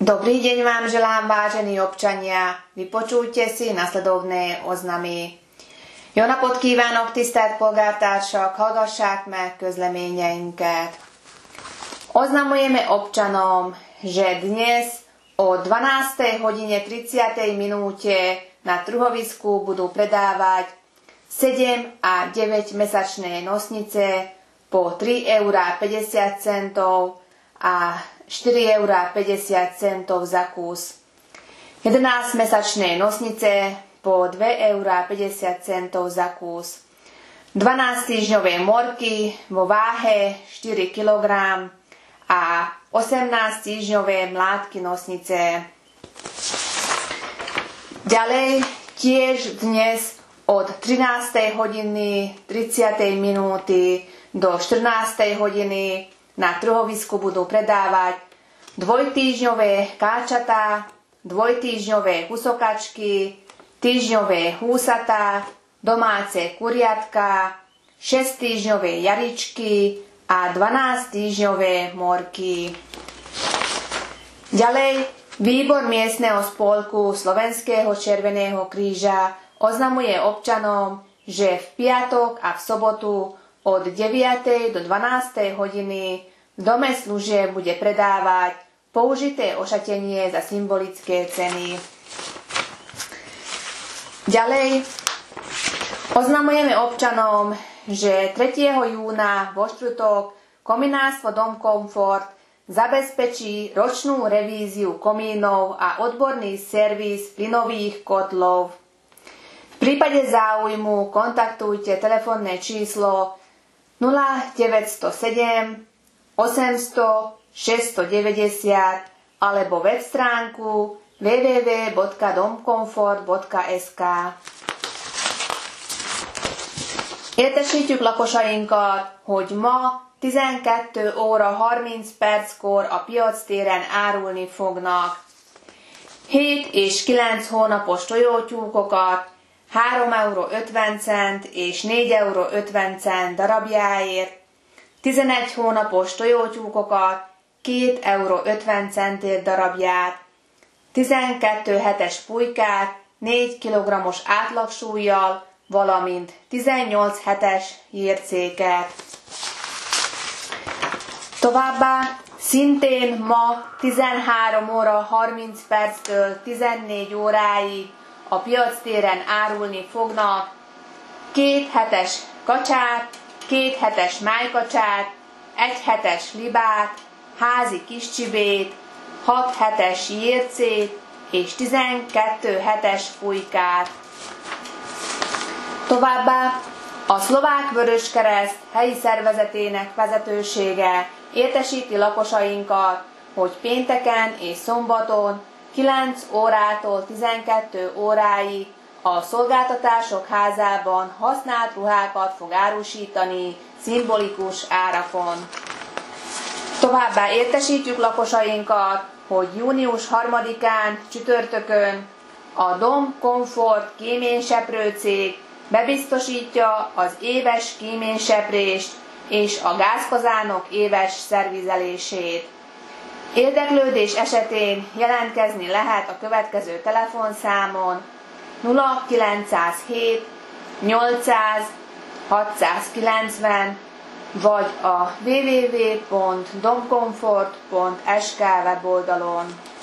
Dobrý deň vám želám, vážení občania. Vypočujte si nasledovné oznamy. Jó napot kívánok, tisztelt polgártársak, hallgassák meg közleményeinket. Oznamujeme občanom, že dnes o 12. hodine 30. minúte na trhovisku budú predávať 7 a 9 mesačné nosnice po 3,50 € a 4,50 € za kus. 11 mesačné nosnice po 2,50 € za kus. 12 týždňové morky vo váhe 4 kg a 18 týždňové mládky nosnice. Ďalej tiež dnes od 13. hodiny 30. minúty do 14. hodiny na trhovisku budú predávať dvojtýždňové káčatá, dvojtýždňové husokačky, týždňové húsatá, domáce kuriatka, 6-týždňové jaričky a 12-týždňové morky. Ďalej, výbor miestneho spolku Slovenského červeného kríža oznamuje občanom, že v piatok a v sobotu od 9. do 12. hodiny v dome služieb bude predávať použité ošatenie za symbolické ceny. Ďalej oznamujeme občanom, že 3. júna vo štvrtok Komínárstvo Dom Komfort zabezpečí ročnú revíziu komínov a odborný servis plynových kotlov. V prípade záujmu kontaktujte telefónne číslo 0907 800 690 alebo web stránku www.domkomfort.sk. Értesítjük lakosainkat, hogy ma 12 óra 30 perckor a piactéren árulni fognak 7 és 9 hónapos tojótyúkokat 3,50 € és 4,50 € darabjáért, 11 hónapos tojótyúkokat 2,50 € darabját, 12 hetes pulykát 4 kg-os átlagsúllyal, valamint 18 hetes jércéket. Továbbá szintén ma 13 óra 30 perctől 14 óráig a piactéren árulni fognak 2 hetes kacsát, 2 hetes májkacsát, 1 hetes libát, házi kiscsibét, 6 hetes jércét és 12 hetes pulykát. Továbbá a Szlovák Vöröskereszt helyi szervezetének vezetősége értesíti lakosainkat, hogy pénteken és szombaton 9 órától 12 óráig a Szolgáltatások Házában használt ruhákat fog árusítani szimbolikus árakon. Továbbá értesítjük lakosainkat, hogy június 3-án csütörtökön a Dom Komfort kéményseprő cég bebiztosítja az éves kéményseprést és a gázkazánok éves szervizelését. Érdeklődés esetén jelentkezni lehet a következő telefonszámon 0907 800 690 vagy a www.domkomfort.sk weboldalon.